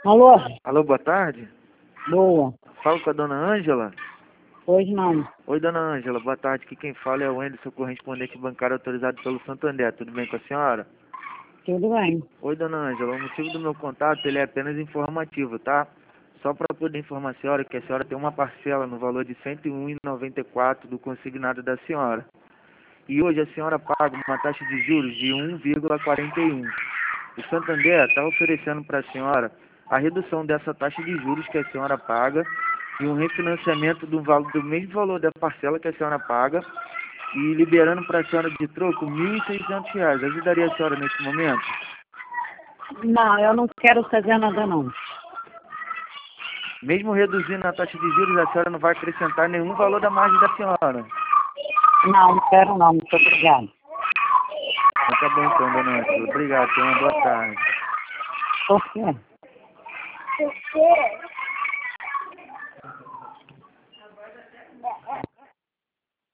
Alô? Alô, boa tarde. Boa. Falo com a dona Ângela. Hoje não. Oi, dona Ângela, boa tarde. Aqui quem fala é o Wenderson, correspondente bancário autorizado pelo Santander. Tudo bem com a senhora? Tudo bem. Oi, dona Ângela, o motivo do meu contato ele é apenas informativo, tá? Só para poder informar a senhora que a senhora tem uma parcela no valor de R$ 101,94 do consignado da senhora. E hoje a senhora paga uma taxa de juros de 1,41. O Santander está oferecendo para a senhora a redução dessa taxa de juros que a senhora paga e um refinanciamento do mesmo valor da parcela que a senhora paga e liberando para a senhora de troco R$ 1.600. Ajudaria a senhora nesse momento? Não, eu não quero fazer nada não. Mesmo reduzindo a taxa de juros, a senhora não vai acrescentar nenhum valor da margem da senhora. Não, não quero não. Muito obrigada. Então tá bom então, dona Ângela. Obrigado, tenha uma boa tarde. Por quê? Por quê?